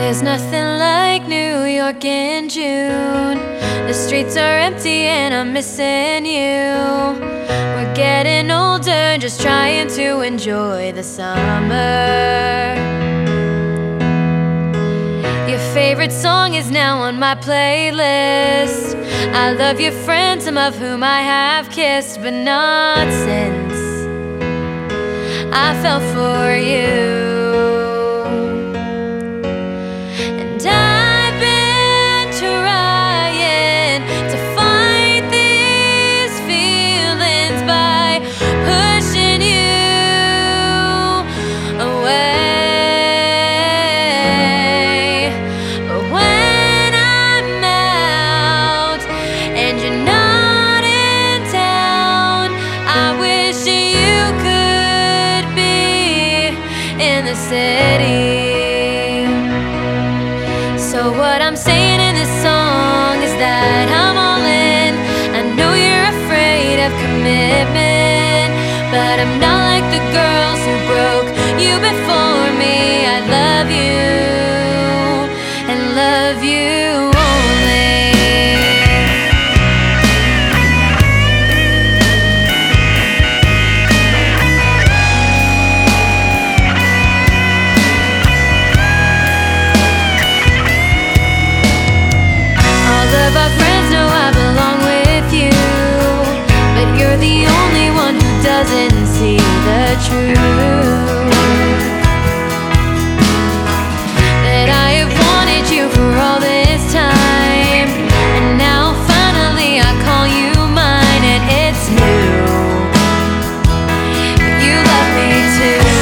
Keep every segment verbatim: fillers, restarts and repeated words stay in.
There's nothing like New York in June. The streets are empty and I'm missing you. We're getting older, just trying to enjoy the summer. Your favorite song is now on my playlist. I love your friends, some of whom I have kissed, but not since I fell for you. And I've been trying to fight these feelings by pushing you away. But when I'm out and you're not in town, I wish you could be in the city. So what I'm saying in this song is that I'm all in. I know you're afraid of commitment, but I'm not like the girls who broke you before me. I love you and love you only. All of our friends know I belong with you, but you're the only one who doesn't see the truth. That I have wanted you for all this time, and now finally I call you mine, and it's new. You love me too.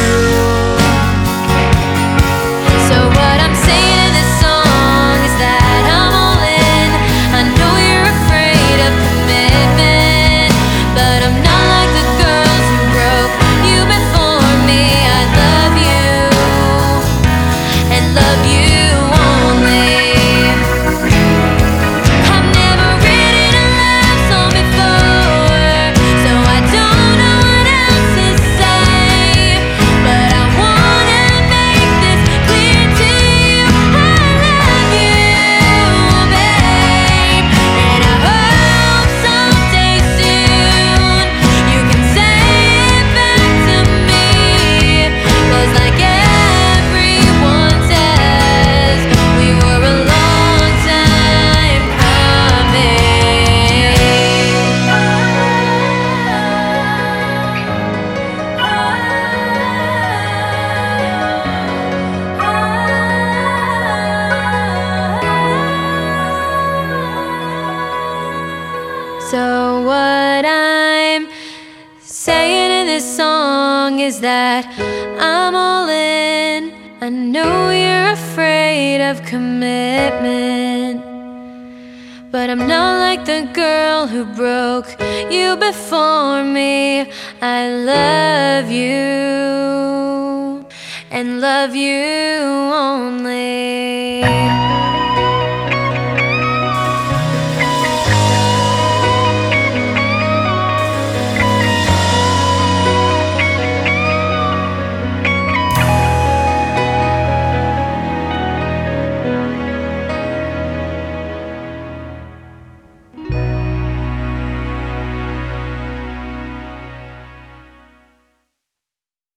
So what I'm saying in this song is that I'm all in. I know you're afraid of commitment, but I'm not like the girls who broke you before me. I love you and love you only. I've never written a love song before, so I don't know what else to say, but I wanna make this clear to you. I love you, babe, and I hope someday soon you can say it back to me. 'Cause like everyone says, we were a long time coming. So what I'm saying in this song is that I'm all in. I know you're afraid of commitment, but I'm not like the girl who broke you before me. I love you and love you